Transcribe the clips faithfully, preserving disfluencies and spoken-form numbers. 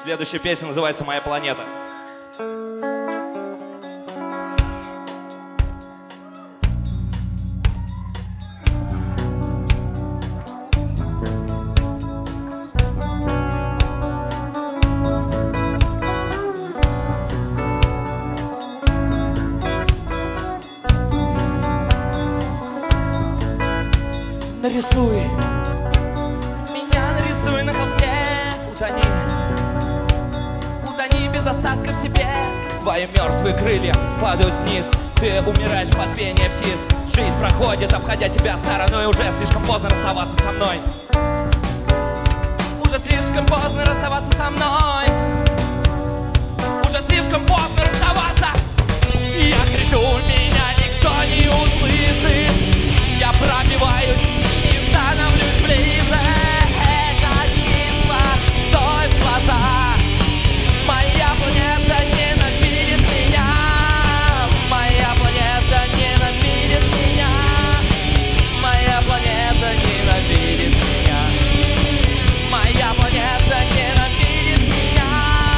Следующая песня называется «Моя планета». Нарисуй меня, нарисуй на холсте. Утони, утони без остатка в себе. Твои мертвые крылья падают вниз, ты умираешь под пение птиц. Жизнь проходит, обходя тебя стороной, уже слишком поздно расставаться со мной. Уже слишком поздно расставаться со мной. Уже слишком поздно расставаться. Я кричу, меня никто не услышит. Я пробиваюсь и становлюсь ближе. Это числа, стой в глаза. Моя планета ненавидит меня. Моя планета ненавидит меня. Моя планета ненавидит меня. Моя планета ненавидит меня.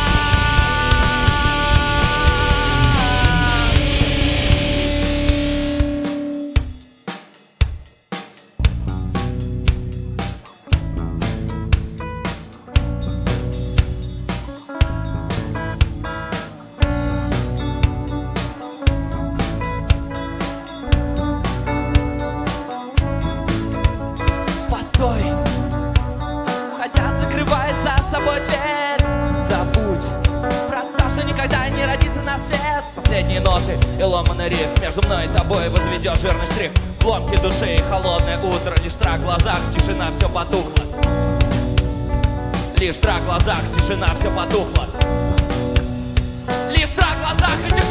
Постой, хотя закрывает за собой дверь. Забудь про то, что никогда не родится на свет. Последние ноты и ломаный риф, между мной и тобой возведешь верный штрих. В ломке души и холодное утро, лишь страх в глазах, тишина, все потухло. Лишь страх в глазах, тишина, все потухло. Лишь страх в глазах и тишина.